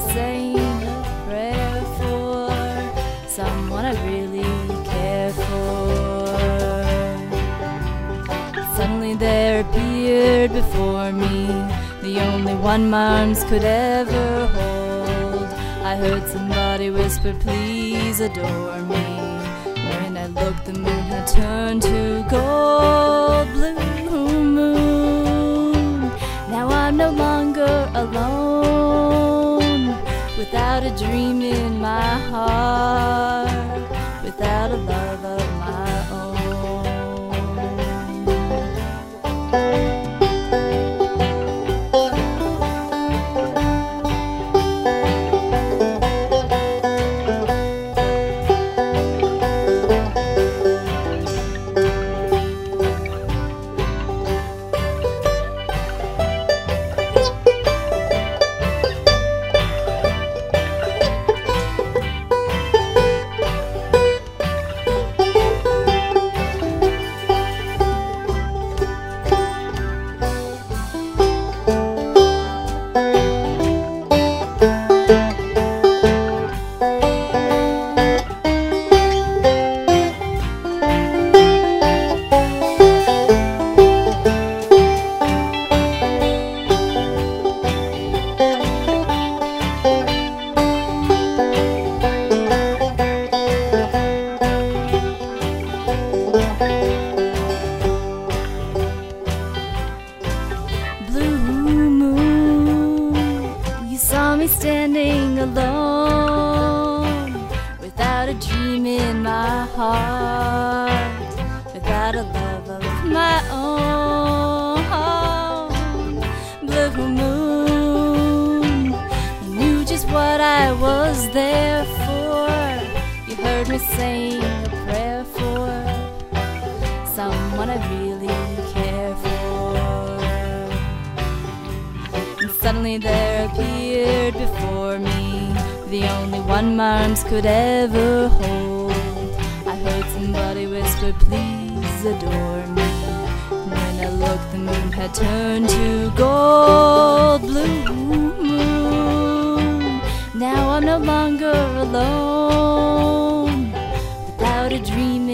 saying a prayer for someone I really care for. Suddenly there appeared before me the only one my arms could ever hold. I heard somebody whisper, please adore me. When I looked, the moon had turned to gold. Blue moon, now I'm no longer alone, without a dream in my heart, without a love of my own. Standing alone, without a dream in my heart, without a love of my own. Blue moon, you knew just what I was there for. You heard me saying a prayer for someone I really care for. Suddenly there appeared before me the only one my arms could ever hold. I heard somebody whisper, please adore me. When I looked, the moon had turned to gold. Blue moon, now I'm no longer alone, without a dream